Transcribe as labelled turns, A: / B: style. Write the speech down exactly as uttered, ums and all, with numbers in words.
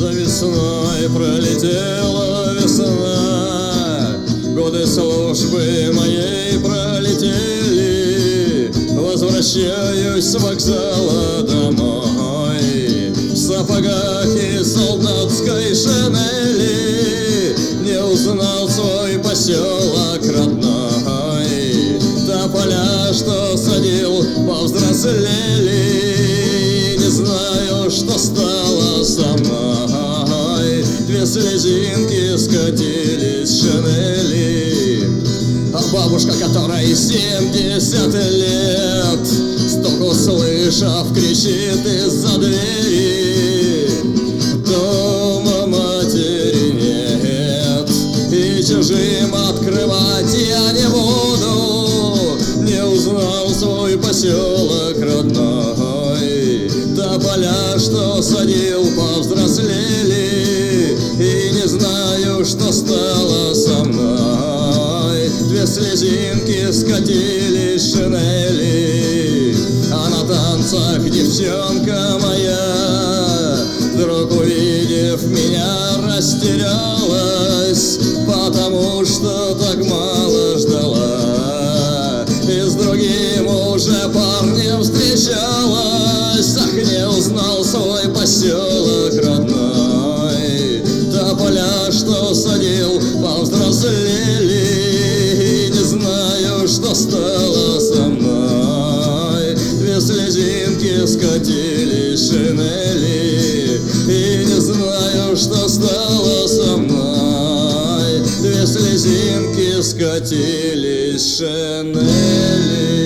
A: За весной пролетела весна, годы службы моей пролетели. Возвращаюсь с вокзала домой в сапогах и солдатской шинели. Не узнал свой поселок родной, тополя, что садил, повзрослели. Не знаю, что стало со мной, две слезинки скатились с шинели. А бабушка, которой семьдесят лет, стук услышав, кричит из-за двери: дома матери нет, и чужим открывать я не буду. Не узнал свой поселок родной, тополя, что садил, повзрослели. И не знаю, что стало со мной, две слезинки скатились с шинели. А на танцах девчонка моя, вдруг увидев меня, растерялась, потому что так мало ждала и с другим уже парнем встречалась. Ах, не узнал свой поселок родной, тополя, что садил, повзрослели. Не знаю, что стало со мной, две слезинки скатились с шинели. И не знаю, что стало со мной, две слезинки скатились с шинели.